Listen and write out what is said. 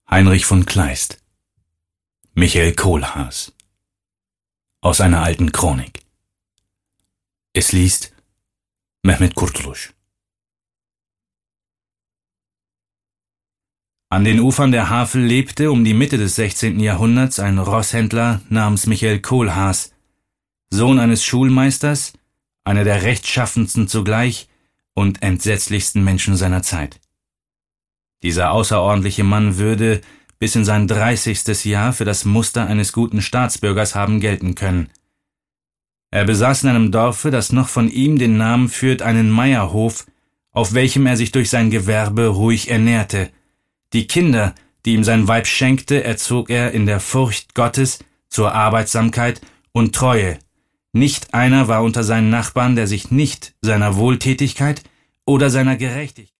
Heinrich von Kleist. Michael Kohlhaas. Aus einer alten Chronik. Es liest Mehmet Kurtulusch. An den Ufern der Havel lebte um die Mitte des 16. Jahrhunderts ein Rosshändler namens Michael Kohlhaas, Sohn eines Schulmeisters, einer der rechtschaffensten zugleich und entsetzlichsten Menschen seiner Zeit. Dieser außerordentliche Mann würde bis in sein 30. Jahr für das Muster eines guten Staatsbürgers haben gelten können. Er besaß in einem Dorfe, das noch von ihm den Namen führt, einen Meierhof, auf welchem er sich durch sein Gewerbe ruhig ernährte. Die Kinder, die ihm sein Weib schenkte, erzog er in der Furcht Gottes, zur Arbeitsamkeit und Treue. Nicht einer war unter seinen Nachbarn, der sich nicht seiner Wohltätigkeit oder seiner Gerechtigkeit